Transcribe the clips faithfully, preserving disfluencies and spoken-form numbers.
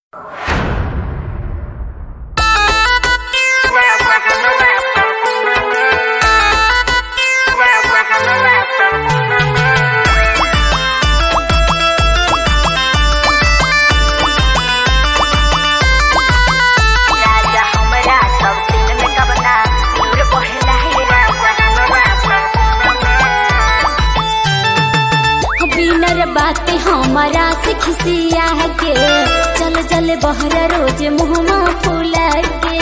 बात हमारा से खिसिया के चल चल बहरा रोज मुहमा फूला के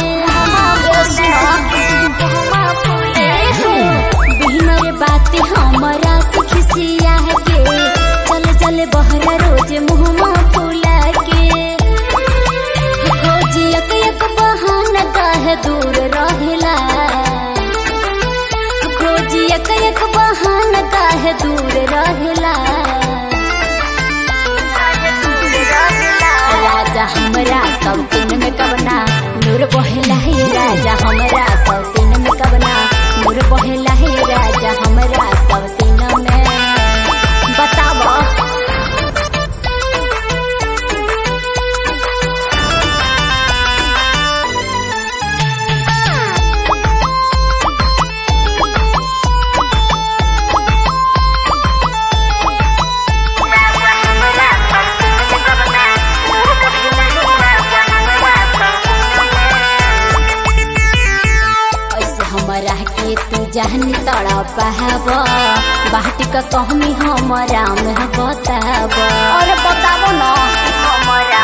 बिहनर बात हमारा से खिसिया के चल चल बहरा रोज मुहमा फूला के रोज एक एक बहाना काहे दूर रहेला रोज एक एक बहाना काहे दूर रहेला राजा हमरा सौतीन में कबना नूर बहेला है राजा हमरा सौतीन में कबना नूर बहेला है राजा हमरा सौतीन में बतावा तू जहनी तड़ा पहब बाटी का कहमी हमारा में बताब और बताबो ना हमारा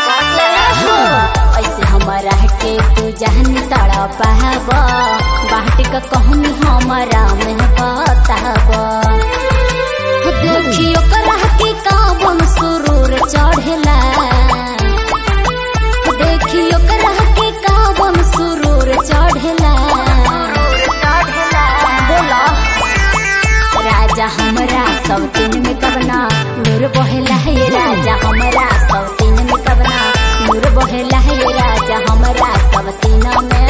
ऐसे हमारा के तू जहनी तड़ा पहब बाटी का कहमी हमारा में बताब देखियो करा के काबन सुरूर चढ़ेला देखियो करा के काबन सुरूर चढ़ेला राजा हमरा सौतीन में कबना नूर बहेला है राजा हमरा सौतीन में कबना नूर बहेला है राजा हमरा सौतीन में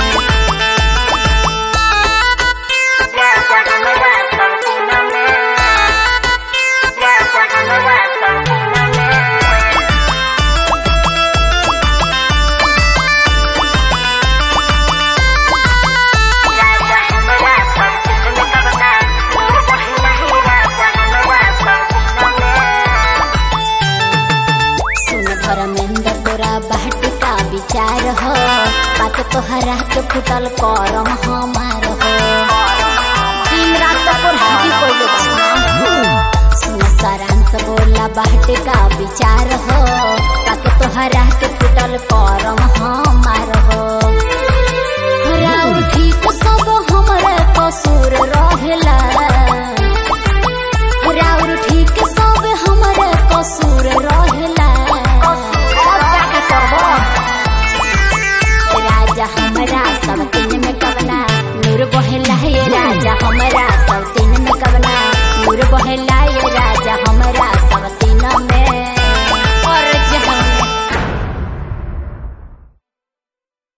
धर्मेंद्र तोरा बाट का विचार हो बात तोहरा के फुटल करम हमार हो दिन रात पढ़ाई कोइले सुन सारांश बोला बाट का विचार हो बात तोहरा के फुटल करम हो